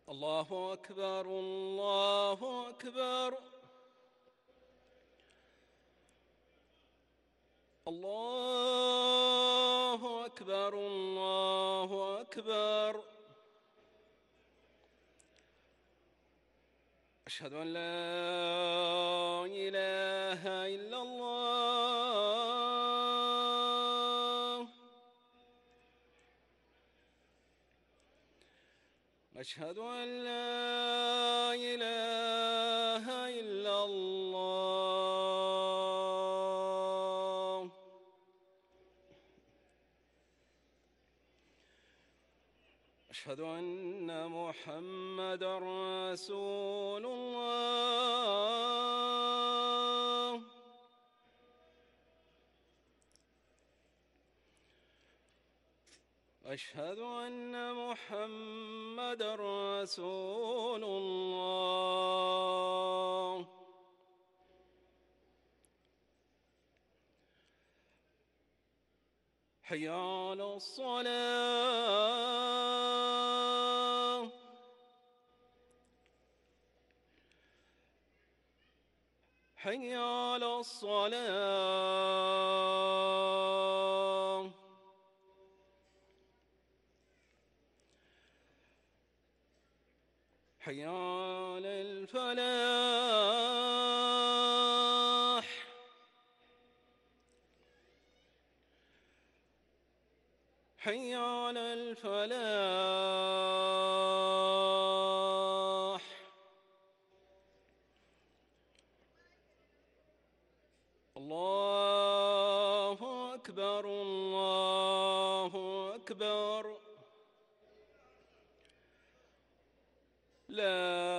الله أكبر الله أكبر الله أكبر الله أكبر. أشهد أن لا إله إلا الله. أشهد أن لا إله إلا الله. أشهد أن محمدًا رسول الله. أشهد أن محمدًا رسول الله. حي على الصلاة. حي على الصلاة. حي على الفلاح. حي على الفلاح. الله أكبر الله أكبر. لا